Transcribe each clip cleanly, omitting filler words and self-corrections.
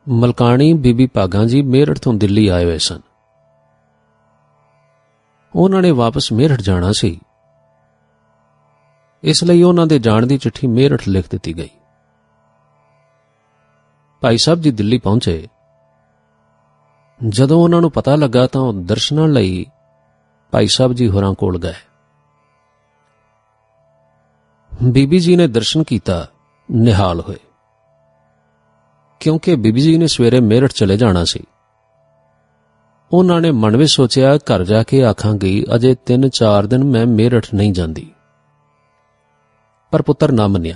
ਮਲਕਾਣੀ ਬੀਬੀ ਭਾਗਾਂ ਜੀ ਮੇਰਠ ਤੋਂ ਦਿੱਲੀ ਆਏ ਹੋਏ ਸਨ। ਉਹਨਾਂ ਨੇ ਵਾਪਸ ਮੇਰਠ ਜਾਣਾ ਸੀ, ਇਸ ਲਈ ਉਹਨਾਂ ਦੇ ਜਾਣ ਦੀ ਚਿੱਠੀ ਮੇਰਠ ਲਿਖ ਦਿੱਤੀ ਗਈ। ਭਾਈ ਸਾਹਿਬ ਜੀ ਦਿੱਲੀ ਪਹੁੰਚੇ। ਜਦੋਂ ਉਹਨਾਂ ਨੂੰ ਪਤਾ ਲੱਗਾ ਤਾਂ ਉਹ ਦਰਸ਼ਨਾਂ ਲਈ ਭਾਈ ਸਾਹਿਬ ਜੀ ਹੋਰਾਂ ਕੋਲ ਗਏ। ਬੀਬੀ ਜੀ ਨੇ ਦਰਸ਼ਨ ਕੀਤਾ, ਨਿਹਾਲ ਹੋਏ, ਕਿਉਂਕਿ ਬੀਬੀ ਜੀ ਨੇ ਸਵੇਰੇ ਮੇਰਠ ਚਲੇ ਜਾਣਾ ਸੀ। ਉਹਨਾਂ ਨੇ ਮਨ ਵਿੱਚ ਸੋਚਿਆ, ਘਰ ਜਾ ਕੇ ਆਖਾਂਗੀ ਅਜੇ 3-4 ਦਿਨ ਮੈਂ ਮੇਰਠ ਨਹੀਂ ਜਾਂਦੀ। ਪਰ ਪੁੱਤਰ ਨਾ ਮੰਨਿਆ।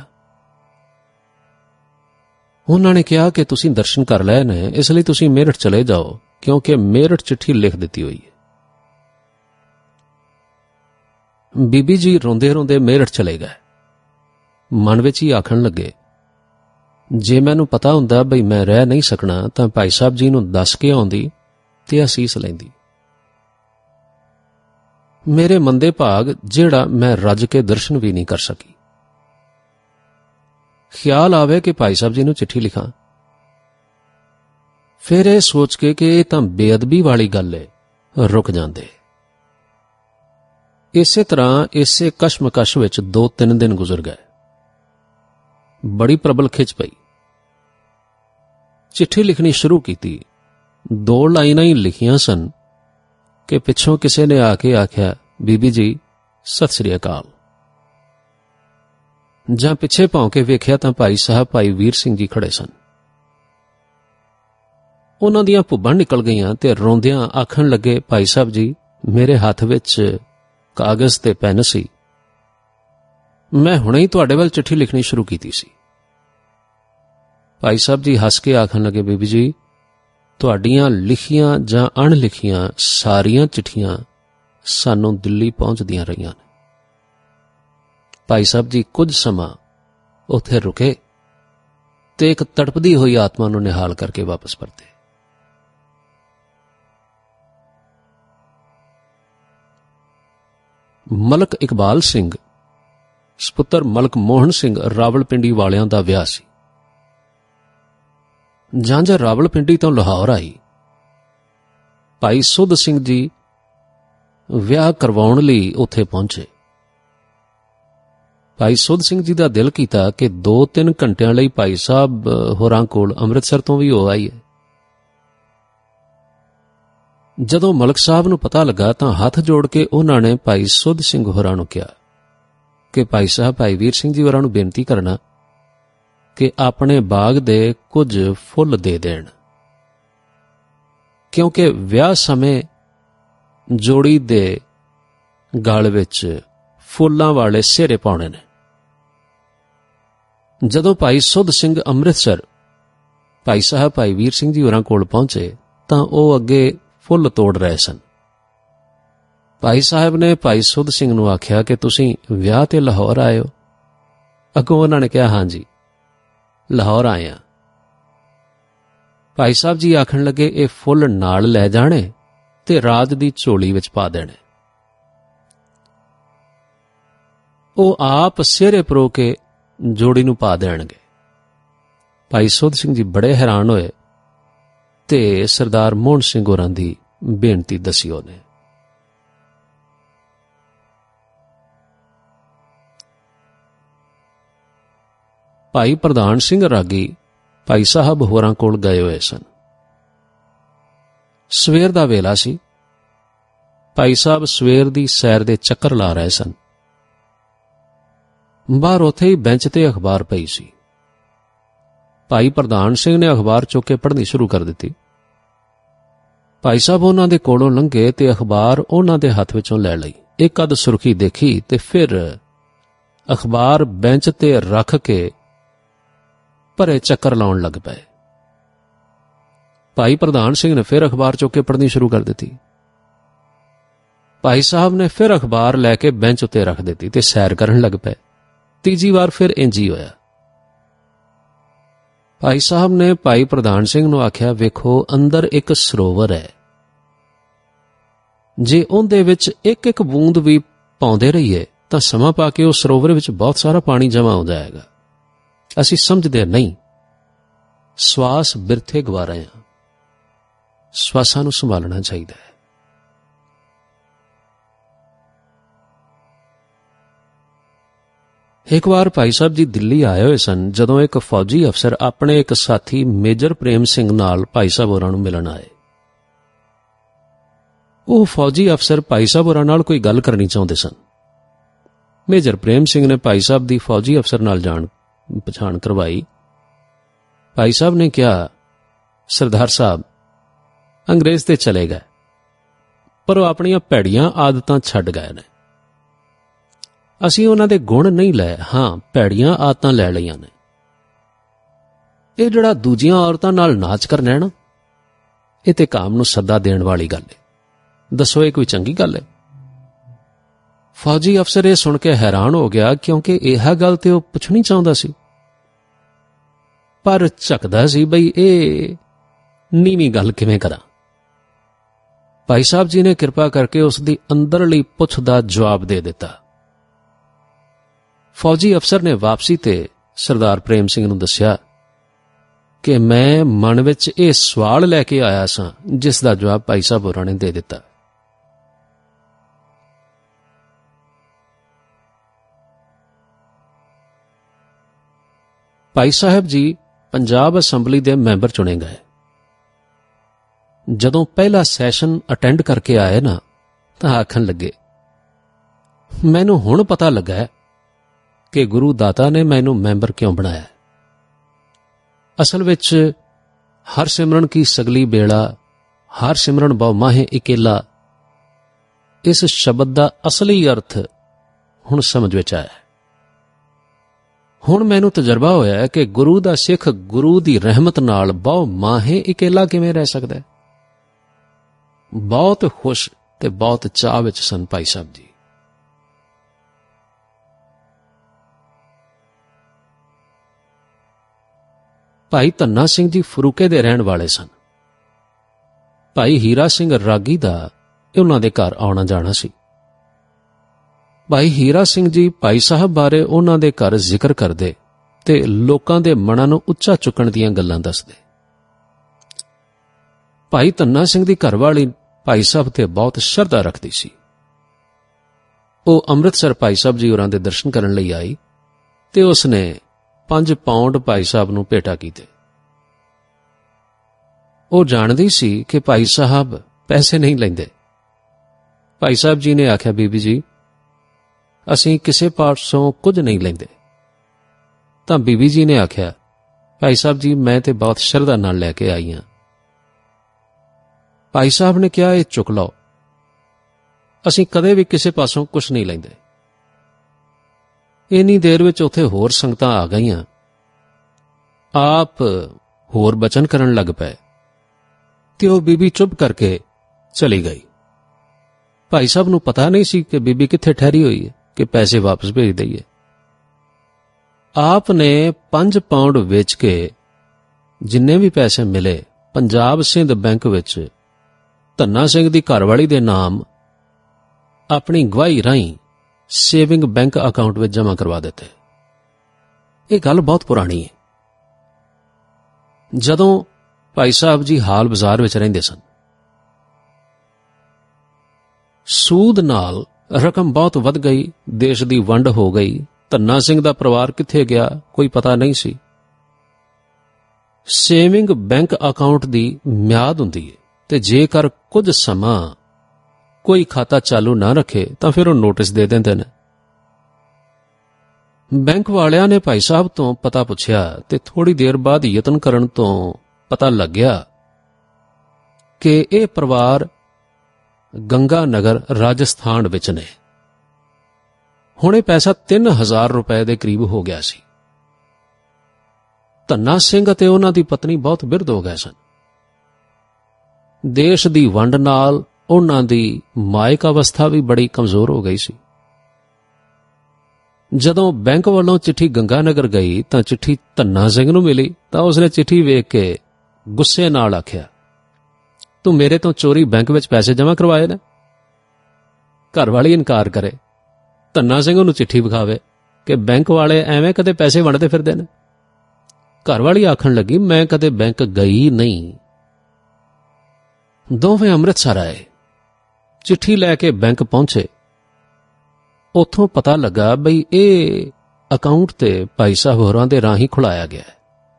ਉਹਨਾਂ ਨੇ ਕਿਹਾ ਕਿ ਤੁਸੀਂ ਦਰਸ਼ਨ ਕਰ ਲਏ ਨੇ, ਇਸ ਲਈ ਤੁਸੀਂ ਮੇਰਠ ਚਲੇ ਜਾਓ, ਕਿਉਂਕਿ ਮੇਰਠ ਚਿੱਠੀ ਲਿਖ ਦਿੱਤੀ ਹੋਈ ਹੈ। ਬੀਬੀ ਜੀ ਰੋਂਦੇ ਰੋਂਦੇ ਮੇਰਠ ਚਲੇ ਗਏ। ਮਨ ਵਿੱਚ ਹੀ ਆਖਣ ਲੱਗੇ, ਜੇ ਮੈਨੂੰ ਪਤਾ ਹੁੰਦਾ ਬਈ ਮੈਂ ਰਹਿ ਨਹੀਂ ਸਕਣਾ ਤਾਂ ਭਾਈ ਸਾਹਿਬ ਜੀ ਨੂੰ ਦੱਸ ਕੇ ਆਉਂਦੀ ਤੇ ਅਸੀਸ ਲੈਂਦੀ। ਮੇਰੇ ਮੰਦੇ ਭਾਗ ਜਿਹੜਾ ਮੈਂ ਰੱਜ ਕੇ ਦਰਸ਼ਨ ਵੀ ਨਹੀਂ ਕਰ ਸਕੀ। ਖਿਆਲ ਆਵੇ ਕਿ ਭਾਈ ਸਾਹਿਬ ਜੀ ਨੂੰ ਚਿੱਠੀ ਲਿਖਾਂ। ਫਿਰ ਇਹ ਸੋਚ ਕੇ ਕਿ ਇਹ ਤਾਂ ਬੇਅਦਬੀ ਵਾਲੀ ਗੱਲ ਏ, ਰੁਕ ਜਾਂਦੇ। ਇਸੇ ਤਰ੍ਹਾਂ ਇਸੇ ਕਸ਼ਮਕਸ਼ ਵਿੱਚ 2-3 ਦਿਨ ਗੁਜ਼ਰ ਗਏ। ਬੜੀ ਪ੍ਰਬਲ ਖਿੱਚ ਪਈ। ਚਿੱਠੀ ਲਿਖਣੀ ਸ਼ੁਰੂ ਕੀਤੀ। 2 ਲਾਈਨਾਂ ਹੀ ਲਿਖੀਆਂ ਸਨ ਕਿ ਪਿੱਛੋਂ ਕਿਸੇ ਨੇ ਆ ਕੇ ਆਖਿਆ, ਬੀਬੀ ਜੀ ਸਤਿ ਸ੍ਰੀ ਅਕਾਲ। ਜਾਂ ਪਿੱਛੇ ਭੌਂ ਕੇ ਵੇਖਿਆ ਤਾਂ ਭਾਈ ਸਾਹਿਬ ਭਾਈ ਵੀਰ ਸਿੰਘ ਜੀ ਖੜੇ ਸਨ। ਉਹਨਾਂ ਦੀਆਂ ਭੁੱਬਾਂ ਨਿਕਲ ਗਈਆਂ ਤੇ ਰੋਂਦਿਆਂ ਆਖਣ ਲੱਗੇ, ਭਾਈ ਸਾਹਿਬ ਜੀ ਮੇਰੇ ਹੱਥ ਵਿੱਚ ਕਾਗਜ਼ ਤੇ ਪੈਨ ਸੀ, ਮੈਂ ਹੁਣੇ ਹੀ ਤੁਹਾਡੇ ਵੱਲ ਚਿੱਠੀ ਲਿਖਣੀ ਸ਼ੁਰੂ ਕੀਤੀ ਸੀ। ਭਾਈ ਸਾਹਿਬ ਜੀ ਹੱਸ ਕੇ ਆਖਣ ਲੱਗੇ, ਬੀਬੀ ਜੀ ਤੁਹਾਡੀਆਂ ਲਿਖੀਆਂ ਜਾਂ ਅਣਲਿਖੀਆਂ ਸਾਰੀਆਂ ਚਿੱਠੀਆਂ ਸਾਨੂੰ ਦਿੱਲੀ ਪਹੁੰਚਦੀਆਂ ਰਹੀਆਂ ਨੇ। ਭਾਈ ਸਾਹਿਬ ਜੀ ਕੁਝ ਸਮਾਂ ਉੱਥੇ ਰੁਕੇ ਤੇ ਇੱਕ ਤੜਪਦੀ ਹੋਈ ਆਤਮਾ ਨੂੰ ਨਿਹਾਲ ਕਰਕੇ ਵਾਪਸ ਪਰਤੇ। ਮਲਕ ਇਕਬਾਲ ਸਿੰਘ ਸਪੁੱਤਰ ਮਲਕ ਮੋਹਨ ਸਿੰਘ ਰਾਵਲਪਿੰਡੀ ਵਾਲਿਆਂ ਦਾ ਵਿਆਹ ਸੀ। ਜਾਂਝ ਰਾਵਲਪਿੰਡੀ ਤੋਂ ਲਾਹੌਰ ਆਈ। ਭਾਈ ਸੁੱਧ ਸਿੰਘ ਜੀ ਵਿਆਹ ਕਰਵਾਉਣ ਲਈ ਉੱਥੇ ਪਹੁੰਚੇ। ਭਾਈ ਸੁੱਧ ਸਿੰਘ ਜੀ ਦਾ ਦਿਲ ਕੀਤਾ ਕਿ 2-3 ਘੰਟਿਆਂ ਲਈ ਭਾਈ ਸਾਹਿਬ ਹੋਰਾਂ ਕੋਲ ਅੰਮ੍ਰਿਤਸਰ ਤੋਂ ਵੀ ਹੋ ਆਈਏ। ਜਦੋਂ ਮਲਕ ਸਾਹਿਬ ਨੂੰ ਪਤਾ ਲੱਗਾ ਤਾਂ ਹੱਥ ਜੋੜ ਕੇ ਉਹਨਾਂ ਨੇ ਭਾਈ ਸੁੱਧ ਸਿੰਘ ਹੋਰਾਂ ਨੂੰ ਕਿਹਾ ਕਿ ਭਾਈ ਸਾਹਿਬ ਭਾਈ ਵੀਰ ਸਿੰਘ ਜੀ ਹੋਰਾਂ ਨੂੰ ਬੇਨਤੀ ਕਰਨਾ ਕਿ ਆਪਣੇ ਬਾਗ ਦੇ ਕੁਝ ਫੁੱਲ ਦੇ ਦੇਣ, ਕਿਉਂਕਿ ਵਿਆਹ ਸਮੇਂ ਜੋੜੀ ਦੇ ਗਲ ਵਿੱਚ ਫੁੱਲਾਂ ਵਾਲੇ ਸਿਹਰੇ ਪਾਉਣੇ ਨੇ। ਜਦੋਂ ਭਾਈ ਸੁੱਧ ਸਿੰਘ ਅੰਮ੍ਰਿਤਸਰ ਭਾਈ ਸਾਹਿਬ ਭਾਈ ਵੀਰ ਸਿੰਘ ਜੀ ਹੋਰਾਂ ਕੋਲ ਪਹੁੰਚੇ ਤਾਂ ਉਹ ਅੱਗੇ ਫੁੱਲ ਤੋੜ ਰਹੇ ਸਨ। ਭਾਈ ਸਾਹਿਬ ਨੇ ਭਾਈ ਸੁੱਧ ਸਿੰਘ ਨੂੰ ਆਖਿਆ ਕਿ ਤੁਸੀਂ ਵਿਆਹ ਤੇ ਲਾਹੌਰ ਆਏ ਹੋ? ਅੱਗੋਂ ਉਹਨਾਂ ਨੇ ਕਿਹਾ, ਹਾਂਜੀ ਲਾਹੌਰ ਆਏ ਹਾਂ। ਭਾਈ ਸਾਹਿਬ ਜੀ ਆਖਣ ਲੱਗੇ, ਇਹ ਫੁੱਲ ਨਾਲ ਲੈ ਜਾਣੇ ਤੇ ਰਾਜ ਦੀ ਝੋਲੀ ਵਿੱਚ ਪਾ ਦੇਣੇ। ਉਹ ਆਪ ਸਿਹਰੇ ਪਰੋ ਕੇ ਜੋੜੀ ਨੂੰ ਪਾ ਦੇਣਗੇ। ਭਾਈ ਸੁੱਧ ਸਿੰਘ ਜੀ ਬੜੇ ਹੈਰਾਨ ਹੋਏ ਤੇ ਸਰਦਾਰ ਮੋਹਨ ਸਿੰਘ ਹੋਰਾਂ ਦੀ ਬੇਨਤੀ ਦੱਸੀ ਉਹਨੇ। ਭਾਈ ਪ੍ਰਧਾਨ ਸਿੰਘ ਰਾਗੀ ਭਾਈ ਸਾਹਿਬ ਹੋਰਾਂ ਕੋਲ ਗਏ ਹੋਏ ਸਨ। ਸਵੇਰ ਦਾ ਵੇਲਾ ਸੀ। ਭਾਈ ਸਾਹਿਬ ਸਵੇਰ ਦੀ ਸੈਰ ਦੇ ਚੱਕਰ ਲਾ ਰਹੇ ਸਨ। ਬਾਹਰ ਉੱਥੇ ਹੀ ਬੈਂਚ ਤੇ ਅਖਬਾਰ ਪਈ ਸੀ। ਭਾਈ ਪ੍ਰਧਾਨ ਸਿੰਘ ਨੇ ਅਖਬਾਰ ਚੁੱਕ ਕੇ ਪੜ੍ਹਨੀ ਸ਼ੁਰੂ ਕਰ ਦਿੱਤੀ। ਭਾਈ ਸਾਹਿਬ ਉਹਨਾਂ ਦੇ ਕੋਲੋਂ ਲੰਘੇ ਤੇ ਅਖਬਾਰ ਉਹਨਾਂ ਦੇ ਹੱਥ ਵਿੱਚੋਂ ਲੈ ਲਈ। ਇੱਕ ਅੱਧ ਸੁਰਖੀ ਦੇਖੀ ਤੇ ਫਿਰ ਅਖਬਾਰ ਬੈਂਚ ਤੇ ਰੱਖ ਕੇ ਭਰੇ ਚੱਕਰ ਲਾਉਣ ਲੱਗ ਪਏ। ਭਾਈ ਪ੍ਰਧਾਨ ਸਿੰਘ ਨੇ ਫਿਰ ਅਖਬਾਰ ਚੁੱਕ ਕੇ ਪੜ੍ਹਨੀ ਸ਼ੁਰੂ ਕਰ ਦਿੱਤੀ। ਭਾਈ ਸਾਹਿਬ ਨੇ ਫਿਰ ਅਖਬਾਰ ਲੈ ਕੇ ਬੈਂਚ ਉੱਤੇ ਰੱਖ ਦਿੱਤੀ ਤੇ ਸੈਰ ਕਰਨ ਲੱਗ ਪਏ। ਤੀਜੀ ਵਾਰ ਫਿਰ ਇੰਜ ਹੀ ਹੋਇਆ। ਭਾਈ ਸਾਹਿਬ ਨੇ ਭਾਈ ਪ੍ਰਧਾਨ ਸਿੰਘ ਨੂੰ ਆਖਿਆ, ਵੇਖੋ ਅੰਦਰ ਇੱਕ ਸਰੋਵਰ ਹੈ, ਜੇ ਉਹਦੇ ਵਿੱਚ ਇੱਕ ਇੱਕ ਬੂੰਦ ਵੀ ਪਾਉਂਦੇ ਰਹੀਏ ਤਾਂ ਸਮਾਂ ਪਾ ਕੇ ਉਸ ਸਰੋਵਰ ਵਿੱਚ ਬਹੁਤ ਸਾਰਾ ਪਾਣੀ ਜਮ੍ਹਾਂ ਹੋ ਜਾਏਗਾ। ਅਸੀਂ ਸਮਝਦੇ ਨਹੀਂ। ਸਵਾਸ ਬਿਰਥੇ ਗਵਾ ਰਹੇ ਹਾਂ। ਸਵਾਸਾਂ ਨੂੰ ਸੰਭਾਲਣਾ ਚਾਹੀਦਾ ਹੈ। ਇੱਕ ਵਾਰ ਭਾਈ ਸਾਹਿਬ ਜੀ ਦਿੱਲੀ ਆਏ ਹੋਏ ਸਨ, ਜਦੋਂ ਇੱਕ ਫੌਜੀ ਅਫਸਰ ਆਪਣੇ ਇੱਕ ਸਾਥੀ ਮੇਜਰ ਪ੍ਰੇਮ ਸਿੰਘ ਨਾਲ ਭਾਈ ਸਾਹਿਬ ਹੋਰਾਂ ਨੂੰ ਮਿਲਣ ਆਏ। ਉਹ ਫੌਜੀ ਅਫਸਰ ਭਾਈ ਸਾਹਿਬ ਹੋਰਾਂ ਨਾਲ ਕੋਈ ਗੱਲ ਕਰਨੀ ਚਾਹੁੰਦੇ ਸਨ। ਮੇਜਰ ਪ੍ਰੇਮ ਸਿੰਘ ਨੇ ਭਾਈ ਸਾਹਿਬ ਦੀ ਫੌਜੀ ਅਫਸਰ ਨਾਲ ਜਾਣ ਪਛਾਣ ਕਰਵਾਈ। ਭਾਈ ਸਾਹਿਬ ਨੇ ਕਿਹਾ, ਸਰਦਾਰ ਸਾਹਿਬ ਅੰਗਰੇਜ਼ ਤੇ ਚਲੇ ਗਏ, ਪਰ ਉਹ ਆਪਣੀਆਂ ਭੈੜੀਆਂ ਆਦਤਾਂ ਛੱਡ ਗਏ ਨੇ। ਅਸੀਂ ਉਹਨਾਂ ਦੇ ਗੁਣ ਨਹੀਂ ਲਏ, ਹਾਂ ਭੈੜੀਆਂ ਆਦਤਾਂ ਲੈ ਲਈਆਂ ਨੇ। ਇਹ ਜਿਹੜਾ ਦੂਜੀਆਂ ਔਰਤਾਂ ਨਾਲ ਨਾਚ ਕਰਨਾ ਹੈ ਨਾ, ਇਹ ਤੇ ਕਾਮ ਨੂੰ ਸੱਦਾ ਦੇਣ ਵਾਲੀ ਗੱਲ ਹੈ। ਦੱਸੋ ਇਹ ਕੋਈ ਚੰਗੀ ਗੱਲ ਹੈ? ਫੌਜੀ ਅਫਸਰ ਇਹ ਸੁਣ ਕੇ ਹੈਰਾਨ ਹੋ ਗਿਆ, ਕਿਉਂਕਿ ਇਹ ਗੱਲ ਤੇ ਉਹ ਪੁੱਛਣੀ ਚਾਹੁੰਦਾ ਸੀ, ਪਰ ਝਕਦਾ ਸੀ ਬਈ ਇਹ ਨੀਵੀਂ ਗੱਲ ਕਿਵੇਂ ਕਰਾਂ। ਭਾਈ ਸਾਹਿਬ ਜੀ ਨੇ ਕਿਰਪਾ ਕਰਕੇ ਉਸ ਦੀ ਅੰਦਰਲੀ ਪੁੱਛ ਦਾ ਜਵਾਬ ਦੇ ਦਿੱਤਾ। ਫੌਜੀ ਅਫਸਰ ਨੇ ਵਾਪਸੀ ਤੇ ਸਰਦਾਰ ਪ੍ਰੇਮ ਸਿੰਘ ਨੂੰ ਦੱਸਿਆ ਕਿ ਮੈਂ ਮਨ ਵਿੱਚ ਇਹ ਸਵਾਲ ਲੈ ਕੇ ਆਇਆ ਸਾਂ, ਜਿਸ ਦਾ ਜਵਾਬ ਭਾਈ ਸਾਹਿਬ ਹੋਰਾਂ ਨੇ ਦੇ ਦਿੱਤਾ। ਭਾਈ ਸਾਹਿਬ ਜੀ ਪੰਜਾਬ ਅਸੈਂਬਲੀ ਦੇ ਮੈਂਬਰ ਚੁਣੇ ਗਏ। ਜਦੋਂ ਪਹਿਲਾ ਸੈਸ਼ਨ ਅਟੈਂਡ ਕਰਕੇ ਆਏ ਨਾ, ਤਾਂ ਆਖਣ ਲੱਗੇ, ਮੈਨੂੰ ਹੁਣ ਪਤਾ ਲੱਗਾ ਕਿ ਗੁਰੂ ਦਾਤਾ ਨੇ ਮੈਨੂੰ ਮੈਂਬਰ ਕਿਉਂ ਬਣਾਇਆ। ਅਸਲ ਵਿੱਚ ਹਰ ਸਿਮਰਨ ਕੀ ਸਗਲੀ ਬੇੜਾ, ਹਰ ਸਿਮਰਨ ਬਹੁ ਮਾਹੇ ਇਕੇਲਾ, ਇਸ ਸ਼ਬਦ ਦਾ ਅਸਲੀ ਅਰਥ ਹੁਣ ਸਮਝ ਵਿੱਚ ਆਇਆ। ਹੁਣ ਮੈਨੂੰ ਤਜਰਬਾ ਹੋਇਆ ਹੈ ਕਿ ਗੁਰੂ ਦਾ ਸਿੱਖ ਗੁਰੂ ਦੀ ਰਹਿਮਤ ਨਾਲ ਬਹੁ ਮਾਹੇ ਇਕੇਲਾ ਕਿਵੇਂ ਰਹਿ ਸਕਦਾ ਹੈ। ਬਹੁਤ ਖੁਸ਼ ਤੇ ਬਹੁਤ ਚਾਅ ਵਿੱਚ ਸਨ ਭਾਈ ਸਾਹਿਬ ਜੀ। ਭਾਈ ਧੰਨਾ ਸਿੰਘ ਜੀ ਫਰੂਕੇ ਦੇ ਰਹਿਣ ਵਾਲੇ ਸਨ। ਭਾਈ ਹੀਰਾ ਸਿੰਘ ਰਾਗੀ ਦਾ ਉਹਨਾਂ ਦੇ ਘਰ ਆਉਣਾ ਜਾਣਾ ਸੀ। ਭਾਈ ਹੀਰਾ ਸਿੰਘ ਜੀ ਭਾਈ ਸਾਹਿਬ ਬਾਰੇ ਉਹਨਾਂ ਦੇ ਘਰ ਜ਼ਿਕਰ ਕਰਦੇ ਤੇ ਲੋਕਾਂ ਦੇ ਮਨਾਂ ਨੂੰ ਉੱਚਾ ਚੁੱਕਣ ਦੀਆਂ ਗੱਲਾਂ ਦੱਸਦੇ। ਭਾਈ ਧੰਨਾ ਸਿੰਘ ਦੀ ਘਰਵਾਲੀ ਭਾਈ ਸਾਹਿਬ ਤੇ ਬਹੁਤ ਸ਼ਰਧਾ ਰੱਖਦੀ ਸੀ। ਉਹ ਅੰਮ੍ਰਿਤਸਰ ਭਾਈ ਸਾਹਿਬ ਜੀ ਹੋਰਾਂ ਦੇ ਦਰਸ਼ਨ ਕਰਨ ਲਈ ਆਈ ਤੇ ਉਸਨੇ 5 ਪਾਉਂਡ ਭਾਈ ਸਾਹਿਬ ਨੂੰ ਭੇਟਾ ਕੀਤੇ। ਉਹ ਜਾਣਦੀ ਸੀ ਕਿ ਭਾਈ ਸਾਹਿਬ ਪੈਸੇ ਨਹੀਂ ਲੈਂਦੇ। ਭਾਈ ਸਾਹਿਬ ਜੀ ਨੇ ਆਖਿਆ, ਬੀਬੀ ਜੀ ਅਸੀਂ ਕਿਸੇ ਪਾਸੋਂ ਕੁਝ ਨਹੀਂ ਲੈਂਦੇ। ਤਾਂ ਬੀਬੀ ਜੀ ਨੇ ਆਖਿਆ, ਭਾਈ ਸਾਹਿਬ ਜੀ ਮੈਂ ਤੇ ਬਹੁਤ ਸ਼ਰਧਾ ਨਾਲ ਲੈ ਕੇ ਆਈ ਹਾਂ। ਭਾਈ ਸਾਹਿਬ ਨੇ ਕਿਹਾ, ਇਹ ਚੁੱਕ ਲਓ, ਅਸੀਂ ਕਦੇ ਵੀ ਕਿਸੇ ਪਾਸੋਂ ਕੁਝ ਨਹੀਂ ਲੈਂਦੇ। ਇੰਨੀ ਦੇਰ ਵਿੱਚ ਉੱਥੇ ਹੋਰ ਸੰਗਤਾਂ ਆ ਗਈਆਂ। ਆਪ ਹੋਰ ਬਚਨ ਕਰਨ ਲੱਗ ਪਏ ਤੇ ਉਹ ਬੀਬੀ ਚੁੱਪ ਕਰਕੇ ਚਲੀ ਗਈ। ਭਾਈ ਸਾਹਿਬ ਨੂੰ ਪਤਾ ਨਹੀਂ ਸੀ ਕਿ ਬੀਬੀ ਕਿੱਥੇ ਠਹਿਰੀ ਹੋਈ ਹੈ ਕਿ ਪੈਸੇ ਵਾਪਸ ਭੇਜ ਦਈਏ। ਆਪ ਨੇ 5 ਪਾਉਂਡ ਵੇਚ ਕੇ ਜਿੰਨੇ ਵੀ ਪੈਸੇ ਮਿਲੇ ਪੰਜਾਬ ਸਿੰਧ ਬੈਂਕ ਵਿੱਚ ਧੰਨਾ ਸਿੰਘ ਦੀ ਘਰਵਾਲੀ ਦੇ ਨਾਮ ਆਪਣੀ ਗਵਾਹੀ ਰਾਹੀਂ ਸੇਵਿੰਗ ਬੈਂਕ ਅਕਾਊਂਟ ਵਿੱਚ ਜਮ੍ਹਾਂ ਕਰਵਾ ਦਿੱਤੇ। ਇਹ ਗੱਲ ਬਹੁਤ ਪੁਰਾਣੀ ਹੈ। ਜਦੋਂ ਭਾਈ ਸਾਹਿਬ ਜੀ ਹਾਲ ਬਾਜ਼ਾਰ ਵਿੱਚ ਰਹਿੰਦੇ ਸਨ, ਸੂਦ ਨਾਲ ਰਕਮ ਬਹੁਤ ਵੱਧ ਗਈ, ਦੇਸ਼ ਦੀ ਵੰਡ ਹੋ ਗਈ। ਧੰਨਾ ਸਿੰਘ ਦਾ ਪਰਿਵਾਰ ਕਿੱਥੇ ਗਿਆ ਕੋਈ ਪਤਾ ਨਹੀਂ ਸੀ। ਸੇਵਿੰਗ ਬੈਂਕ ਅਕਾਊਂਟ ਦੀ ਮਿਆਦ ਹੁੰਦੀ ਹੈ ਤੇ ਜੇਕਰ ਕੁਝ ਸਮਾਂ ਕੋਈ ਖਾਤਾ ਚਾਲੂ ਨਾ ਰੱਖੇ ਤਾਂ ਫਿਰ ਉਹ ਨੋਟਿਸ ਦੇ ਦਿੰਦੇ ਨੇ। ਬੈਂਕ ਵਾਲਿਆਂ ਨੇ ਭਾਈ ਸਾਹਿਬ ਤੋਂ ਪਤਾ ਪੁੱਛਿਆ ਤੇ ਥੋੜੀ ਦੇਰ ਬਾਅਦ ਯਤਨ ਕਰਨ ਤੋਂ ਪਤਾ ਲੱਗਿਆ ਕਿ ਇਹ ਪਰਿਵਾਰ ਗੰਗਾ ਨਗਰ ਰਾਜਸਥਾਨ ਵਿੱਚ ਨੇ। ਹੁਣ ਇਹ ਪੈਸਾ 3000 ਰੁਪਏ ਦੇ ਕਰੀਬ ਹੋ ਗਿਆ ਸੀ। ਧੰਨਾ ਸਿੰਘ ਅਤੇ ਉਹਨਾਂ ਦੀ ਪਤਨੀ ਬਹੁਤ ਬਿਰਧ ਹੋ ਗਏ ਸਨ। ਦੇਸ਼ ਦੀ ਵੰਡ ਨਾਲ ਉਹਨਾਂ ਦੀ ਮਾਇਕ ਅਵਸਥਾ ਵੀ ਬੜੀ ਕਮਜ਼ੋਰ ਹੋ ਗਈ ਸੀ। ਜਦੋਂ ਬੈਂਕ ਵੱਲੋਂ ਚਿੱਠੀ ਗੰਗਾ ਨਗਰ ਗਈ ਤਾਂ ਚਿੱਠੀ ਧੰਨਾ ਸਿੰਘ ਨੂੰ ਮਿਲੀ ਤਾਂ ਉਸਨੇ ਚਿੱਠੀ ਵੇਖ ਕੇ ਗੁੱਸੇ ਨਾਲ ਆਖਿਆ, ਤੂੰ ਮੇਰੇ ਤੋਂ ਚੋਰੀ ਬੈਂਕ ਵਿੱਚ ਪੈਸੇ ਜਮ੍ਹਾਂ ਕਰਵਾਏ ਨੇ। ਘਰ ਵਾਲੀ ਇਨਕਾਰ ਕਰੇ, ਧੰਨਾ ਸਿੰਘ ਉਹਨੂੰ ਚਿੱਠੀ ਵਿਖਾਵੇ ਕਿ ਬੈਂਕ ਵਾਲੇ ਐਵੇਂ ਕਦੇ ਪੈਸੇ ਵੰਡਦੇ ਫਿਰਦੇ ਨੇ। ਘਰਵਾਲੀ ਆਖਣ ਲੱਗੀ, ਮੈਂ ਕਦੇ ਬੈਂਕ ਗਈ ਨਹੀਂ। ਦੋਵੇਂ ਅੰਮ੍ਰਿਤਸਰ ਆਏ, ਚਿੱਠੀ ਲੈ ਕੇ ਬੈਂਕ ਪਹੁੰਚੇ। ਉੱਥੋਂ ਪਤਾ ਲੱਗਾ ਬਈ ਇਹ ਅਕਾਊਂਟ ਤੇ ਭਾਈ ਸਾਹਿਬ ਹੋਰਾਂ ਦੇ ਰਾਹੀਂ ਖੁਲਾਇਆ ਗਿਆ ਹੈ।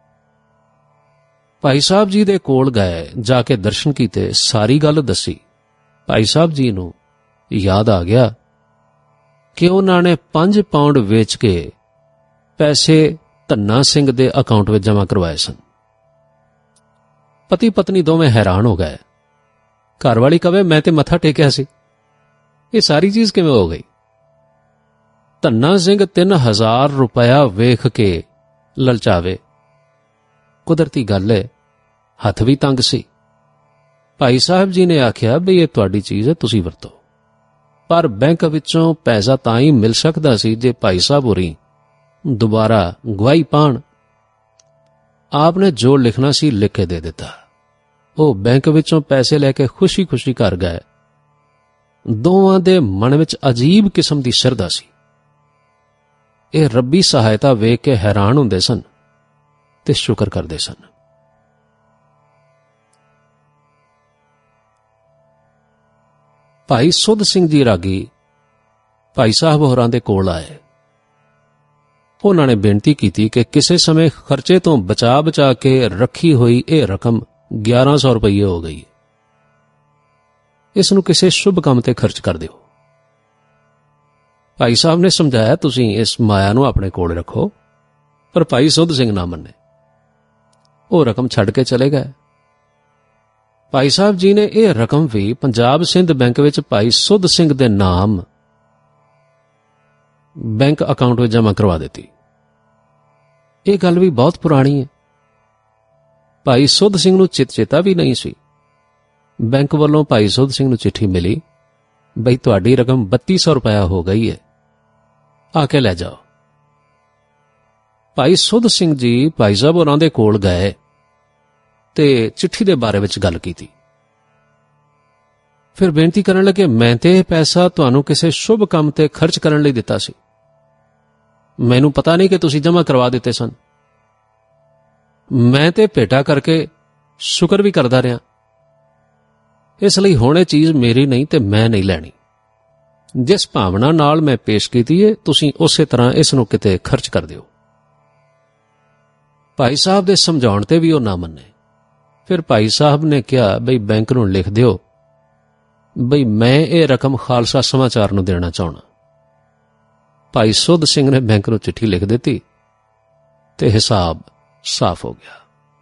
ਭਾਈ ਸਾਹਿਬ ਜੀ ਦੇ ਕੋਲ ਗਏ, ਜਾ ਕੇ ਦਰਸ਼ਨ ਕੀਤੇ, ਸਾਰੀ ਗੱਲ ਦੱਸੀ। ਭਾਈ ਸਾਹਿਬ ਜੀ ਨੂੰ ਯਾਦ ਆ ਗਿਆ ਕਿ ਉਹਨਾਂ ਨੇ 5 ਪਾਉਂਡ ਵੇਚ ਕੇ ਪੈਸੇ ਧੰਨਾ ਸਿੰਘ ਦੇ ਅਕਾਊਂਟ ਵਿੱਚ ਜਮ੍ਹਾਂ ਕਰਵਾਏ ਸਨ। ਪਤੀ ਪਤਨੀ ਦੋਵੇਂ ਹੈਰਾਨ ਹੋ ਗਏ। ਘਰਵਾਲੀ ਕਵੇ, ਮੈਂ ਤੇ ਮੱਥਾ ਟੇਕਿਆ ਸੀ, ਇਹ ਸਾਰੀ ਚੀਜ਼ ਕਿਵੇਂ ਹੋ ਗਈ? ਧੰਨਾ ਸਿੰਘ 3000 ਰੁਪਇਆ ਵੇਖ ਕੇ ਲਲਚਾਵੇ। ਕੁਦਰਤੀ ਗੱਲ ਹੈ, ਹੱਥ ਵੀ ਤੰਗ ਸੀ। ਭਾਈ ਸਾਹਿਬ ਜੀ ਨੇ ਆਖਿਆ ਬਈ ਇਹ ਤੁਹਾਡੀ ਚੀਜ਼ ਹੈ, ਤੁਸੀਂ ਵਰਤੋ। ਪਰ ਬੈਂਕ ਵਿੱਚੋਂ ਪੈਸਾ ਤਾਂ ਹੀ ਮਿਲ ਸਕਦਾ ਸੀ ਜੇ ਭਾਈ ਸਾਹਿਬ ਹੋਰੀ ਦੁਬਾਰਾ ਗਵਾਹੀ ਪਾਣ। ਆਪ ਨੇ ਜੋ ਲਿਖਣਾ ਸੀ ਲਿਖ ਕੇ ਦੇ ਦਿੱਤਾ। ਉਹ ਬੈਂਕ ਵਿੱਚੋਂ ਪੈਸੇ ਲੈ ਕੇ ਖੁਸ਼ੀ-ਖੁਸ਼ੀ ਘਰ ਗਏ। ਦੋਵਾਂ ਦੇ ਮਨ ਵਿੱਚ ਅਜੀਬ ਕਿਸਮ ਦੀ ਸ਼ਰਧਾ ਸੀ। ਇਹ ਰੱਬੀ ਸਹਾਇਤਾ ਵੇਖ ਕੇ ਹੈਰਾਨ ਹੁੰਦੇ ਸਨ ਤੇ ਸ਼ੁਕਰ ਕਰਦੇ ਸਨ। ਭਾਈ ਸੁੱਧ ਸਿੰਘ ਜੀ ਰਾਗੀ ਭਾਈ ਸਾਹਿਬ ਹੋਰਾਂ ਦੇ ਕੋਲ ਆਏ। ਉਹਨਾਂ ਨੇ ਬੇਨਤੀ ਕੀਤੀ ਕਿ ਕਿਸੇ ਸਮੇਂ ਖਰਚੇ ਤੋਂ ਬਚਾ ਕੇ ਰੱਖੀ ਹੋਈ ਇਹ ਰਕਮ 1100 ਰੁਪਏ ਹੋ ਗਈ, ਇਸ ਨੂੰ ਕਿਸੇ ਸ਼ੁਭ ਕੰਮ ਤੇ ਖਰਚ ਕਰ ਦਿਓ। ਭਾਈ ਸਾਹਿਬ ਨੇ ਸਮਝਾਇਆ, ਤੁਸੀਂ ਇਸ ਮਾਇਆ ਨੂੰ ਆਪਣੇ ਕੋਲ ਰੱਖੋ, ਪਰ ਭਾਈ ਸੁੱਧ ਸਿੰਘ ਨਾ ਮੰਨੇ। ਉਹ ਰਕਮ ਛੱਡ ਕੇ ਚਲੇ ਗਏ। ਭਾਈ ਸਾਹਿਬ ਜੀ ਨੇ ਇਹ ਰਕਮ ਵੀ ਪੰਜਾਬ ਸਿੰਧ ਬੈਂਕ ਵਿੱਚ ਭਾਈ ਸੁੱਧ ਸਿੰਘ ਦੇ ਨਾਮ ਬੈਂਕ ਅਕਾਊਂਟ ਵਿੱਚ ਜਮ੍ਹਾਂ ਕਰਵਾ ਦਿੱਤੀ। ਇਹ ਗੱਲ ਵੀ ਬਹੁਤ ਪੁਰਾਣੀ ਹੈ। ਭਾਈ ਸੁੱਧ ਸਿੰਘ ਨੂੰ ਚੇਤਾ ਵੀ ਨਹੀਂ ਸੀ। ਬੈਂਕ ਵੱਲੋਂ ਭਾਈ ਸੁੱਧ ਸਿੰਘ ਨੂੰ ਚਿੱਠੀ ਮਿਲੀ, ਬਈ ਤੁਹਾਡੀ ਰਕਮ 3200 ਰੁਪਇਆ ਹੋ ਗਈ ਹੈ, ਆ ਕੇ ਲੈ ਜਾਓ। ਭਾਈ ਸੁੱਧ ਸਿੰਘ ਜੀ ਭਾਈ ਸਾਹਿਬ ਹੋਰਾਂ ਦੇ ਕੋਲ ਗਏ ਤੇ ਚਿੱਠੀ ਦੇ ਬਾਰੇ ਵਿੱਚ ਗੱਲ ਕੀਤੀ। ਫਿਰ ਬੇਨਤੀ ਕਰਨ ਲੱਗੇ, ਮੈਂ ਤੇ ਇਹ ਪੈਸਾ ਤੁਹਾਨੂੰ ਕਿਸੇ ਸ਼ੁਭ ਕੰਮ ਤੇ ਖਰਚ ਕਰਨ ਲਈ ਦਿੱਤਾ ਸੀ, ਮੈਨੂੰ ਪਤਾ ਨਹੀਂ ਕਿ ਤੁਸੀਂ ਜਮ੍ਹਾਂ ਕਰਵਾ ਦਿੱਤੇ ਸਨ। ਮੈਂ ਤੇ ਭੇਟਾ ਕਰਕੇ ਸ਼ੁਕਰ ਵੀ ਕਰਦਾ ਰਿਹਾ, ਇਸ ਲਈ ਹੁਣ ਇਹ ਚੀਜ਼ ਮੇਰੀ ਨਹੀਂ ਤੇ ਮੈਂ ਨਹੀਂ ਲੈਣੀ। ਜਿਸ ਭਾਵਨਾ ਨਾਲ ਮੈਂ ਪੇਸ਼ ਕੀਤੀ ਹੈ, ਤੁਸੀਂ ਉਸੇ ਤਰ੍ਹਾਂ ਇਸ ਨੂੰ ਕਿਤੇ ਖਰਚ ਕਰ ਦਿਓ। ਭਾਈ ਸਾਹਿਬ ਦੇ ਸਮਝਾਉਣ ਤੇ ਵੀ ਉਹ ਨਾ ਮੰਨੇ। ਫਿਰ ਭਾਈ ਸਾਹਿਬ ਨੇ ਕਿਹਾ, ਬਈ ਬੈਂਕ ਨੂੰ ਲਿਖ ਦਿਓ ਬਈ ਮੈਂ ਇਹ ਰਕਮ ਖਾਲਸਾ ਸਮਾਚਾਰ ਨੂੰ ਦੇਣਾ ਚਾਹੁੰਦਾ। ਭਾਈ ਸੁੱਧ ਸਿੰਘ ਨੇ ਬੈਂਕ ਨੂੰ ਚਿੱਠੀ ਲਿਖ ਦਿੱਤੀ ਤੇ ਹਿਸਾਬ ਸਾਫ਼ ਹੋ ਗਿਆ।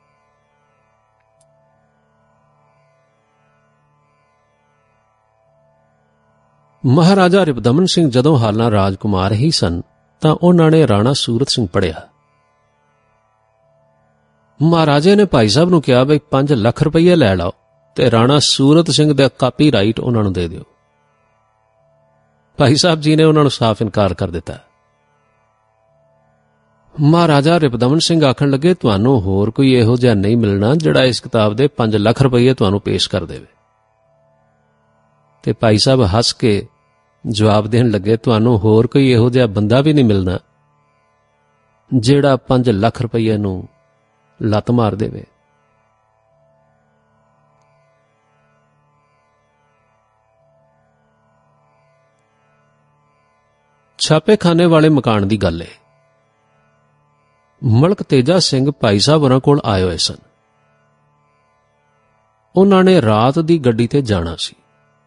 ਮਹਾਰਾਜਾ ਰਿਪਦਮਨ ਸਿੰਘ ਜਦੋਂ ਹਾਲਾਂ ਰਾਜਕੁਮਾਰ ਹੀ ਸਨ ਤਾਂ ਉਹਨਾਂ ਨੇ ਰਾਣਾ ਸੂਰਤ ਸਿੰਘ ਪੜ੍ਹਿਆ। ਮਹਾਰਾਜੇ ਨੇ ਭਾਈ ਸਾਹਿਬ ਨੂੰ ਕਿਹਾ, ਬਈ 5 ਲੱਖ ਰੁਪਏ ਲੈ ਲਓ ਤੇ ਰਾਣਾ ਸੂਰਤ ਸਿੰਘ ਦਾ ਕਾਪੀਰਾਈਟ ਉਹਨਾਂ ਨੂੰ ਦੇ ਦਿਓ। ਭਾਈ ਸਾਹਿਬ ਜੀ ਨੇ ਉਹਨਾਂ ਨੂੰ ਸਾਫ਼ ਇਨਕਾਰ ਕਰ ਦਿੱਤਾ। ਮਹਾਰਾਜਾ ਰਿਪਦਮਨ ਸਿੰਘ ਆਖਣ ਲੱਗੇ, ਤੁਹਾਨੂੰ ਹੋਰ ਕੋਈ ਇਹੋ ਜਿਹਾ ਨਹੀਂ ਮਿਲਣਾ ਜਿਹੜਾ ਇਸ ਕਿਤਾਬ ਦੇ 5 ਲੱਖ ਰੁਪਏ ਤੁਹਾਨੂੰ ਪੇਸ਼ ਕਰ ਦੇਵੇ। ਤੇ ਭਾਈ ਸਾਹਿਬ ਹੱਸ ਕੇ ਜਵਾਬ ਦੇਣ ਲੱਗੇ, ਤੁਹਾਨੂੰ ਹੋਰ ਕੋਈ ਇਹੋ ਜਿਹਾ ਬੰਦਾ ਵੀ ਨਹੀਂ ਮਿਲਣਾ ਜਿਹੜਾ 5 ਲੱਖ ਰੁਪਏ ਨੂੰ ਲੱਤ ਮਾਰ ਦੇਵੇ। ਛਾਪੇਖਾਨੇ ਵਾਲੇ ਮਕਾਨ ਦੀ ਗੱਲ ਹੈ। ਮਲਕ ਤੇਜਾ ਸਿੰਘ ਭਾਈ ਸਾਹਿਬ ਹੋਰਾਂ ਕੋਲ ਆਏ ਹੋਏ ਸਨ। ਉਹਨਾਂ ਨੇ ਰਾਤ ਦੀ ਗੱਡੀ ਤੇ ਜਾਣਾ ਸੀ।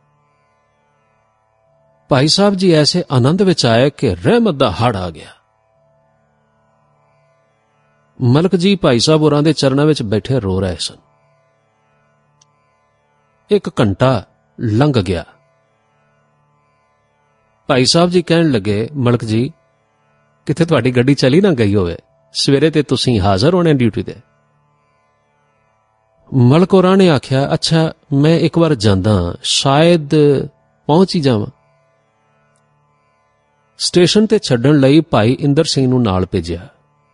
ਭਾਈ ਸਾਹਿਬ ਜੀ ਐਸੇ ਆਨੰਦ ਵਿੱਚ ਆਏ ਕਿ ਰਹਿਮਤ ਦਾ ਹੜ੍ਹ ਆ ਗਿਆ। ਮਲਕ ਜੀ ਭਾਈ ਸਾਹਿਬ ਹੋਰਾਂ ਦੇ ਚਰਨਾਂ ਵਿੱਚ ਬੈਠੇ ਰੋ ਰਹੇ ਸਨ। 1 ਘੰਟਾ ਲੰਘ ਗਿਆ। ਭਾਈ ਸਾਹਿਬ ਜੀ ਕਹਿਣ ਲੱਗੇ, ਮਲਕ ਜੀ ਕਿਤੇ ਤੁਹਾਡੀ ਗੱਡੀ ਚਲੀ ਨਾ ਗਈ ਹੋਵੇ, ਸਵੇਰੇ ਤੇ ਤੁਸੀਂ ਹਾਜ਼ਰ ਹੋਣੇ ਡਿਊਟੀ ਤੇ। ਮਲਕ ਹੋਰਾਂ ਨੇ ਆਖਿਆ, ਅੱਛਾ ਮੈਂ ਇੱਕ ਵਾਰ ਜਾਂਦਾ, ਸ਼ਾਇਦ ਪਹੁੰਚ ਹੀ ਜਾਵਾਂ। ਸਟੇਸ਼ਨ ਤੇ ਛੱਡਣ ਲਈ ਭਾਈ ਇੰਦਰ ਸਿੰਘ ਨੂੰ ਨਾਲ ਭੇਜਿਆ।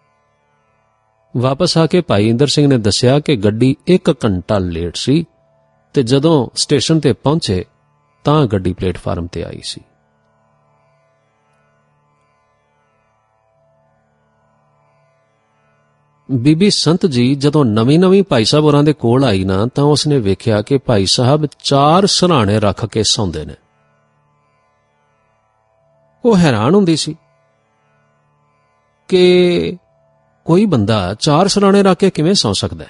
ਵਾਪਸ ਆ ਕੇ ਭਾਈ ਇੰਦਰ ਸਿੰਘ ਨੇ ਦੱਸਿਆ ਕਿ ਗੱਡੀ 1 ਘੰਟਾ ਲੇਟ ਸੀ ਤੇ ਜਦੋਂ ਸਟੇਸ਼ਨ ਤੇ ਪਹੁੰਚੇ ਤਾਂ ਗੱਡੀ ਪਲੇਟਫਾਰਮ ਤੇ ਆਈ ਸੀ। ਬੀਬੀ ਸੰਤ ਜੀ ਜਦੋਂ ਨਵੀਂ ਭਾਈ ਸਾਹਿਬ ਹੋਰਾਂ ਦੇ ਕੋਲ ਆਈ ਨਾ, ਤਾਂ ਉਸਨੇ ਵੇਖਿਆ ਕਿ ਭਾਈ ਸਾਹਿਬ 4 ਸਿਰਹਾਣੇ ਰੱਖ ਕੇ ਸੌਂਦੇ ਨੇ। ਉਹ ਹੈਰਾਨ ਹੁੰਦੀ ਸੀ ਕਿ ਕੋਈ ਬੰਦਾ 4 ਸਿਰਹਾਣੇ ਰੱਖ ਕੇ ਕਿਵੇਂ ਸੌਂ ਸਕਦਾ ਹੈ।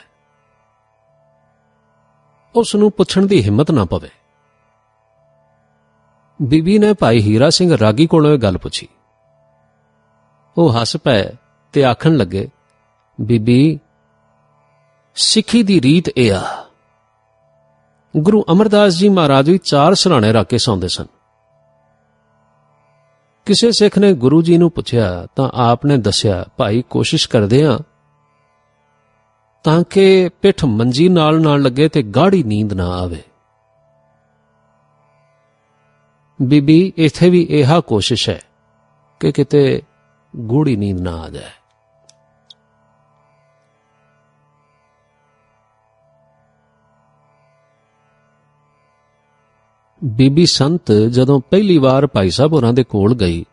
ਉਸ ਨੂੰ ਪੁੱਛਣ ਦੀ ਹਿੰਮਤ ਨਾ ਪਵੇ। ਬੀਬੀ ਨੇ ਭਾਈ ਹੀਰਾ ਸਿੰਘ ਰਾਗੀ ਕੋਲੋਂ ਇਹ ਗੱਲ ਪੁੱਛੀ। ਉਹ ਹੱਸ ਪਏ ਤੇ ਆਖਣ ਲੱਗੇ, ਬੀਬੀ, ਸਿੱਖੀ ਦੀ ਰੀਤ ਇਹ ਆ। ਗੁਰੂ ਅਮਰਦਾਸ ਜੀ ਮਹਾਰਾਜ ਵੀ 4 ਸਿਰਹਾਣੇ ਰੱਖ ਕੇ ਸੌਂਦੇ ਸਨ। ਕਿਸੇ ਸਿੱਖ ਨੇ ਗੁਰੂ ਜੀ ਨੂੰ ਪੁੱਛਿਆ ਤਾਂ ਆਪ ਨੇ ਦੱਸਿਆ, ਭਾਈ ਕੋਸ਼ਿਸ਼ ਕਰਦੇ ਆ ਤਾਂ ਕਿ ਪਿੱਠ ਮੰਜੀ ਨਾਲ ਨਾ ਲੱਗੇ ਤੇ ਗਾੜੀ ਨੀਂਦ ਨਾ ਆਵੇ। ਬੀਬੀ, ਇੱਥੇ ਵੀ ਇਹੀ ਕੋਸ਼ਿਸ਼ ਹੈ ਕਿ ਕਿਤੇ ਗੂੜੀ ਨੀਂਦ ਨਾ ਆ ਜਾਏ। ਬੀਬੀ ਸੰਤ ਜਦੋਂ ਪਹਿਲੀ ਵਾਰ ਭਾਈ ਸਾਹਿਬ ਹੋਰਾਂ ਦੇ ਕੋਲ ਗਈ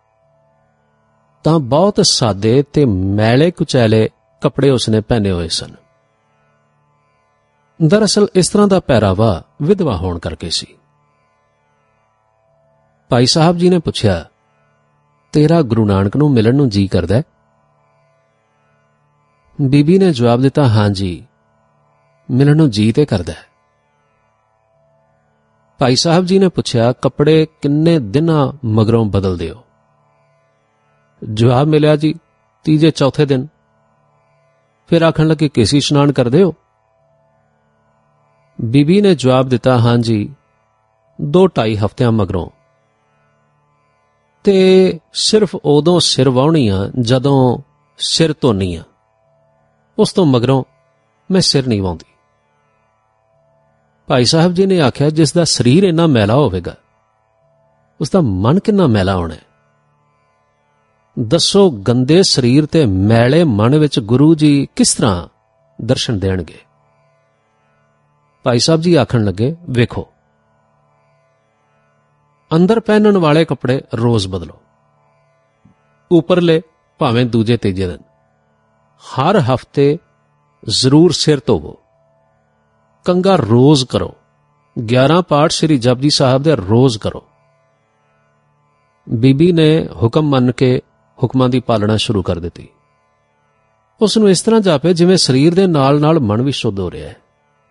ਤਾਂ ਬਹੁਤ ਸਾਦੇ ਤੇ ਮੈਲੇ ਕੁਚੈਲੇ ਕੱਪੜੇ ਉਸਨੇ ਪਹਿਨੇ ਹੋਏ ਸਨ। ਦਰਅਸਲ ਇਸ ਤਰ੍ਹਾਂ ਦਾ ਪਹਿਰਾਵਾ ਵਿਧਵਾ ਹੋਣ ਕਰਕੇ ਸੀ। ਭਾਈ ਸਾਹਿਬ ਜੀ ਨੇ ਪੁੱਛਿਆ, ਤੇਰਾ ਗੁਰੂ ਨਾਨਕ ਨੂੰ ਮਿਲਣ ਨੂੰ ਜੀ ਕਰਦਾ? ਬੀਬੀ ਨੇ ਜਵਾਬ ਦਿੱਤਾ, ਹਾਂ ਜੀ, ਮਿਲਣ ਨੂੰ ਜੀ ਤੇ ਕਰਦਾ। ਭਾਈ ਸਾਹਿਬ ਜੀ ਨੇ ਪੁੱਛਿਆ, ਕੱਪੜੇ ਕਿੰਨੇ ਦਿਨਾਂ ਮਗਰੋਂ ਬਦਲਦੇ ਹੋ? ਜਵਾਬ ਮਿਲਿਆ, ਜੀ, ਤੀਜੇ ਚੌਥੇ ਦਿਨ। ਫਿਰ ਆਖਣ ਲੱਗੇ, ਕੇਸੀ ਇਸ਼ਨਾਨ ਕਰਦੇ ਹੋ? ਬੀਬੀ ਨੇ ਜਵਾਬ ਦਿੱਤਾ, ਹਾਂ ਜੀ, 2-2.5 ਹਫ਼ਤਿਆਂ ਮਗਰੋਂ। ਤੇ ਸਿਰਫ ਉਦੋਂ ਸਿਰ ਵਾਹੁਣੀ ਆ ਜਦੋਂ ਸਿਰ ਧੋਨੀ ਆ, ਉਸ ਤੋਂ ਮਗਰੋਂ ਮੈਂ ਸਿਰ ਨਹੀਂ ਵਾਹੁੰਦੀ। ਭਾਈ ਸਾਹਿਬ ਜੀ ਨੇ ਆਖਿਆ, ਜਿਸ ਦਾ ਸਰੀਰ ਇੰਨਾ ਮੈਲਾ ਹੋਵੇਗਾ, ਉਸ ਦਾ ਮਨ ਕਿੰਨਾ ਮੈਲਾ ਹੋਣਾ ਹੈ? ਦੱਸੋ, ਗੰਦੇ ਸਰੀਰ ਤੇ ਮੈਲੇ ਮਨ ਵਿੱਚ ਗੁਰੂ ਜੀ ਕਿਸ ਤਰ੍ਹਾਂ ਦਰਸ਼ਨ ਦੇਣਗੇ? ਭਾਈ ਸਾਹਿਬ ਜੀ ਆਖਣ ਲੱਗੇ, ਵੇਖੋ, ਅੰਦਰ ਪਹਿਨਣ ਵਾਲੇ ਕੱਪੜੇ ਰੋਜ਼ ਬਦਲੋ, ਉੱਪਰਲੇ ਭਾਵੇਂ ਦੂਜੇ ਤੀਜੇ ਦਿਨ। ਹਰ ਹਫ਼ਤੇ ਜ਼ਰੂਰ ਸਿਰ ਧੋਵੋ, ਕੰਘਾ ਰੋਜ਼ ਕਰੋ, 11 ਪਾਠ ਸ੍ਰੀ ਜਪਜੀ ਸਾਹਿਬ ਦੇ ਰੋਜ਼ ਕਰੋ। ਬੀਬੀ ਨੇ ਹੁਕਮ ਮੰਨ ਕੇ ਹੁਕਮਾਂ ਦੀ ਪਾਲਣਾ ਸ਼ੁਰੂ ਕਰ ਦਿੱਤੀ। ਉਸ ਨੂੰ ਇਸ ਤਰ੍ਹਾਂ ਜਾਪੇ ਜਿਵੇਂ ਸਰੀਰ ਦੇ ਨਾਲ ਨਾਲ ਮਨ ਵੀ ਸ਼ੁੱਧ ਹੋ ਰਿਹਾ ਹੈ।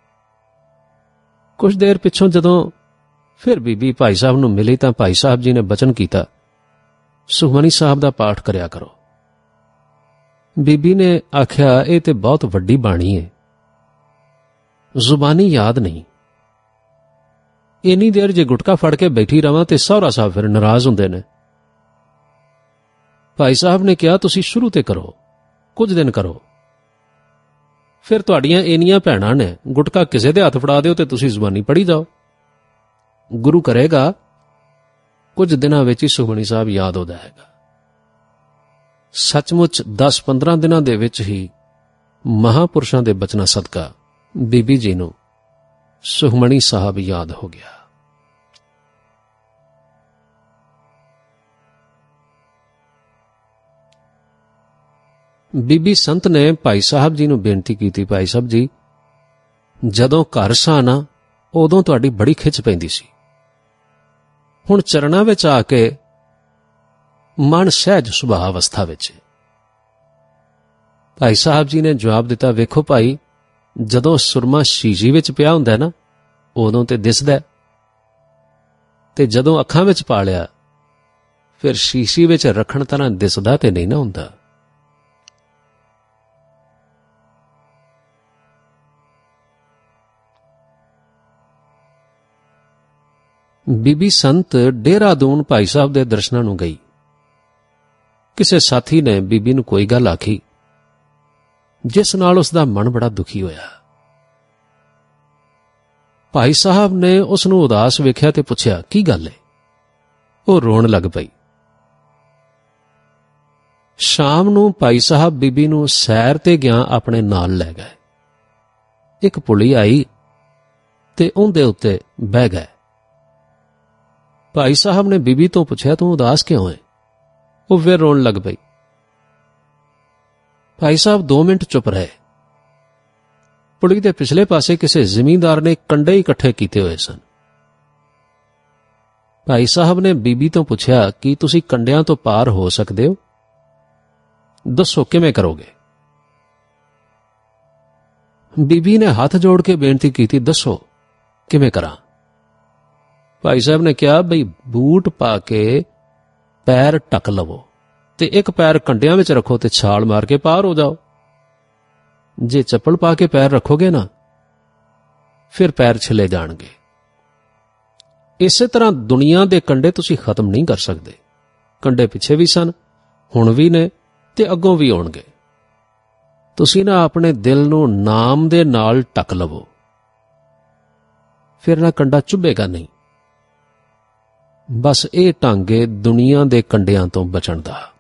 ਕੁਝ ਦੇਰ ਪਿੱਛੋਂ ਜਦੋਂ ਫਿਰ ਬੀਬੀ ਭਾਈ ਸਾਹਿਬ ਨੂੰ ਮਿਲੀ ਤਾਂ ਭਾਈ ਸਾਹਿਬ ਜੀ ਨੇ ਬਚਨ ਕੀਤਾ, ਸੁਖਮਨੀ ਸਾਹਿਬ ਦਾ ਪਾਠ ਕਰਿਆ ਕਰੋ। ਬੀਬੀ ਨੇ ਆਖਿਆ, ਇਹ ਤੇ ਬਹੁਤ ਵੱਡੀ ਬਾਣੀ ਹੈ, ਜ਼ੁਬਾਨੀ ਯਾਦ ਨਹੀਂ। ਇੰਨੀ ਦੇਰ ਜੇ ਗੁਟਕਾ ਫੜ ਕੇ ਬੈਠੀ ਰਵਾਂ ਤੇ ਸਹੁਰਾ ਸਾਹਿਬ ਫਿਰ ਨਾਰਾਜ਼ ਹੁੰਦੇ ਨੇ। ਭਾਈ ਸਾਹਿਬ ਨੇ ਕਿਹਾ, ਤੁਸੀਂ ਸ਼ੁਰੂ ਤੇ ਕਰੋ, ਕੁਝ ਦਿਨ ਕਰੋ, ਫਿਰ ਤੁਹਾਡੀਆਂ ਇੰਨੀਆਂ ਭੈਣਾਂ ਨੇ, ਗੁਟਕਾ ਕਿਸੇ ਦੇ ਹੱਥ ਫੜਾ ਦਿਓ ਤੇ ਤੁਸੀਂ ਜ਼ੁਬਾਨੀ ਪੜ੍ਹੀ ਜਾਓ। ਗੁਰੂ ਕਰੇਗਾ, ਕੁਝ ਦਿਨਾਂ ਵਿੱਚ ਹੀ ਸੁਖਮਨੀ ਸਾਹਿਬ ਯਾਦ ਹੋ ਜਾਏਗਾ। ਸੱਚਮੁੱਚ 10-15 ਦਿਨਾਂ ਦੇ ਵਿੱਚ ਹੀ ਮਹਾਂਪੁਰਸ਼ਾਂ ਦੇ ਬਚਨਾਂ ਸਦਕਾ ਬੀਬੀ ਜੀ ਨੂੰ ਸੁਖਮਨੀ ਸਾਹਿਬ ਯਾਦ ਹੋ ਗਿਆ। ਬੀਬੀ ਸੰਤ ਨੇ ਭਾਈ ਸਾਹਿਬ ਜੀ ਨੂੰ ਬੇਨਤੀ ਕੀਤੀ, ਭਾਈ ਸਾਹਿਬ ਜੀ, ਜਦੋਂ ਘਰ ਸਾਂ ਨਾ, ਉਦੋਂ ਤੁਹਾਡੀ ਬੜੀ ਖਿੱਚ ਪੈਂਦੀ ਸੀ। ਹੁਣ ਚਰਨਾਂ ਵਿੱਚ ਆ ਕੇ ਮਨ ਸਹਿਜ ਸੁਭਾਅ ਅਵਸਥਾ ਵਿੱਚ ਹੈ। ਭਾਈ ਸਾਹਿਬ ਜੀ ਨੇ ਜਵਾਬ ਦਿੱਤਾ, ਵੇਖੋ ਭਾਈ, ਜਦੋਂ ਸੁਰਮਾ ਸ਼ੀਸ਼ੀ ਵਿੱਚ ਪਿਆ ਹੁੰਦਾ ਨਾ, ਉਦੋਂ ਤੇ ਦਿਸਦਾ, ਤੇ ਜਦੋਂ ਅੱਖਾਂ ਵਿੱਚ ਪਾ ਲਿਆ, ਫਿਰ ਸ਼ੀਸ਼ੀ ਵਿੱਚ ਰੱਖਣ ਤਰ੍ਹਾਂ ਦਿਸਦਾ ਤੇ ਨਹੀਂ ਨਾ ਹੁੰਦਾ। ਬੀਬੀ ਸੰਤ ਡੇਹਰਾਦੂਨ ਭਾਈ ਸਾਹਿਬ ਦੇ ਦਰਸ਼ਨਾਂ ਨੂੰ ਗਈ। ਕਿਸੇ ਸਾਥੀ ਨੇ ਬੀਬੀ ਨੂੰ ਕੋਈ ਗੱਲ ਆਖੀ ਜਿਸ ਨਾਲ ਉਸ ਦਾ ਮਨ ਬੜਾ ਦੁਖੀ ਹੋਇਆ। ਭਾਈ ਸਾਹਿਬ ਨੇ ਉਸ ਨੂੰ ਉਦਾਸ ਵੇਖਿਆ ਤੇ ਪੁੱਛਿਆ, ਕੀ ਗੱਲ ਹੈ? ਉਹ ਰੋਣ ਲੱਗ ਪਈ। ਸ਼ਾਮ ਨੂੰ ਭਾਈ ਸਾਹਿਬ ਬੀਬੀ ਨੂੰ ਸੈਰ ਤੇ ਗਿਆ ਆਪਣੇ ਨਾਲ ਲੈ ਗਏ। ਇੱਕ ਪੁਲੀ ਆਈ ਤੇ ਉਹਦੇ ਉੱਤੇ ਬਹਿ ਗਏ। ਭਾਈ ਸਾਹਿਬ ਨੇ ਬੀਬੀ ਤੋਂ ਪੁੱਛਿਆ, ਤੂੰ ਉਦਾਸ ਕਿਉਂ ਹੈ? ਉਹ ਫਿਰ ਰੋਣ ਲੱਗ ਪਈ। ਭਾਈ ਸਾਹਿਬ 2 ਮਿੰਟ ਚੁੱਪ ਰਹੇ। ਪੁਲੀ ਦੇ ਪਿਛਲੇ ਪਾਸੇ ਕਿਸੇ ਜ਼ਿਮੀਂਦਾਰ ਨੇ ਕੰਡੇ ਇਕੱਠੇ ਕੀਤੇ ਹੋਏ ਸਨ। ਭਾਈ ਸਾਹਿਬ ਨੇ ਬੀਬੀ ਤੋਂ ਪੁੱਛਿਆ, ਕੀ ਤੁਸੀਂ ਕੰਡਿਆਂ ਤੋਂ ਪਾਰ ਹੋ ਸਕਦੇ ਹੋ? ਦੱਸੋ ਕਿਵੇਂ ਕਰੋਗੇ? ਬੀਬੀ ਨੇ ਹੱਥ ਜੋੜ ਕੇ ਬੇਨਤੀ ਕੀਤੀ, ਦੱਸੋ ਕਿਵੇਂ ਕਰਾਂ? ਭਾਈ ਸਾਹਿਬ ਨੇ ਕਿਹਾ, ਬਈ ਬੂਟ ਪਾ ਕੇ ਪੈਰ ਢੱਕ ਲਵੋ ਤੇ ਇੱਕ ਪੈਰ ਕੰਡਿਆਂ ਵਿੱਚ ਰੱਖੋ ਤੇ ਛਾਲ ਮਾਰ ਕੇ ਪਾਰ ਹੋ ਜਾਓ। ਜੇ ਚੱਪਲ ਪਾ ਕੇ ਪੈਰ ਰੱਖੋਗੇ ਨਾ, ਫਿਰ ਪੈਰ ਛਿੱਲੇ ਜਾਣਗੇ। ਇਸੇ ਤਰ੍ਹਾਂ ਦੁਨੀਆ ਦੇ ਕੰਡੇ ਤੁਸੀਂ ਖਤਮ ਨਹੀਂ ਕਰ ਸਕਦੇ। ਕੰਡੇ ਪਿੱਛੇ ਵੀ ਸਨ, ਹੁਣ ਵੀ ਨੇ ਤੇ ਅੱਗੋਂ ਵੀ ਆਉਣਗੇ। ਤੁਸੀਂ ਨਾ ਆਪਣੇ ਦਿਲ ਨੂੰ ਨਾਮ ਦੇ ਨਾਲ ਢੱਕ ਲਵੋ, ਫਿਰ ਨਾ ਕੰਡਾ ਚੁੱਭੇਗਾ ਨਹੀਂ। ਬਸ ਇਹ ਢੰਗ ਏ ਦੁਨੀਆ ਦੇ ਕੰਡਿਆਂ ਤੋਂ ਬਚਣ ਦਾ।